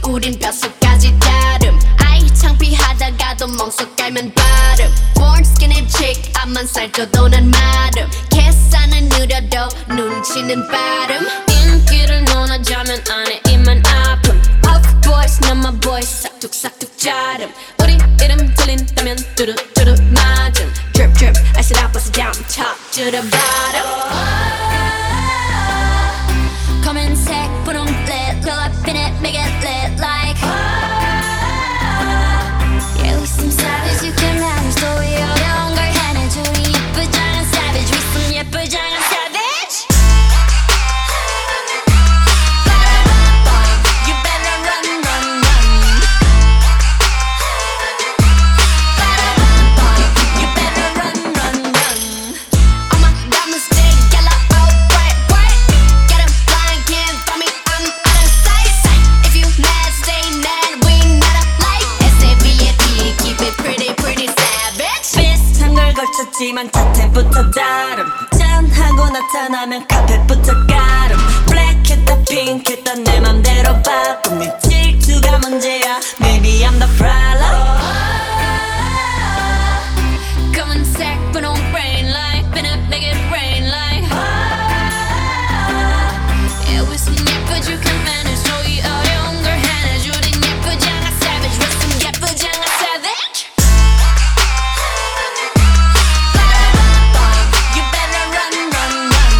우린 뼛속까지 다름 아이 창피하다가도 멍석 깔면 발음 Born skinny chick 앞만 살쪄도 난 마름 계산은 느려도 눈치는 빠름 인기를 논하자면 안에 입만 아픔 Puff boys 난 my boys 싹둑싹둑 자름 우리 이름 들린다면 뚜루뚜루 맞음 Drip drip I said I bust it down top to the bottom 검은색 분홍 lit roll up in it make it lit like Yeah we some savage you can manage 또 어려운 걸 해내줘 우리 예쁘장한 savage we some 예쁘장한 savage You better run run run You better run run run All my diamonds stay yellow oh bright bright Get 'em blind can't find me I'm out of sight If you mad stay mad we not alike S-A-V-A-D keep it pretty pretty savage 비슷한 걸 걸쳤지만 자태부터 다름 짠하고 나타나면 카펫부터 가름 블랙했다 핑크했다 내 맘대로 바꿈 네 질투가 문제야 Maybe I'm the problem 검은색 분홍 rain like spin it make it rain like Yeah we some 예쁘지 you can manage 또 이 어려운 걸 해내줘 우린 예쁘지 않아 savage we some 예쁘지 않아 savage You better run run run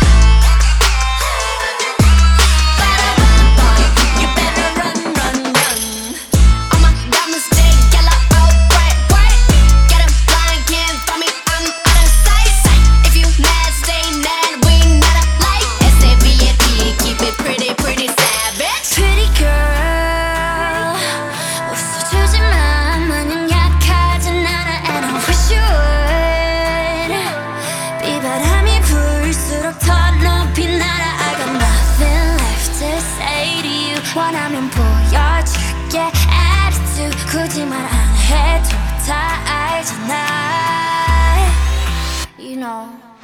You better run run run All my diamonds stay yellow oh bright bright Get 'em blind can't find me I'm out of sight If you mad stay mad we not alike S-A-V-A-D keep it pretty pretty savage Pretty girl 웃어주지만 마냥 약하진 않아 And I wish you would 비바람이 불수록 더 높이 날아 I got nothing left to say to you 원하면 보여줄게 attitude 굳이 말 안 해도 다 알잖아 You know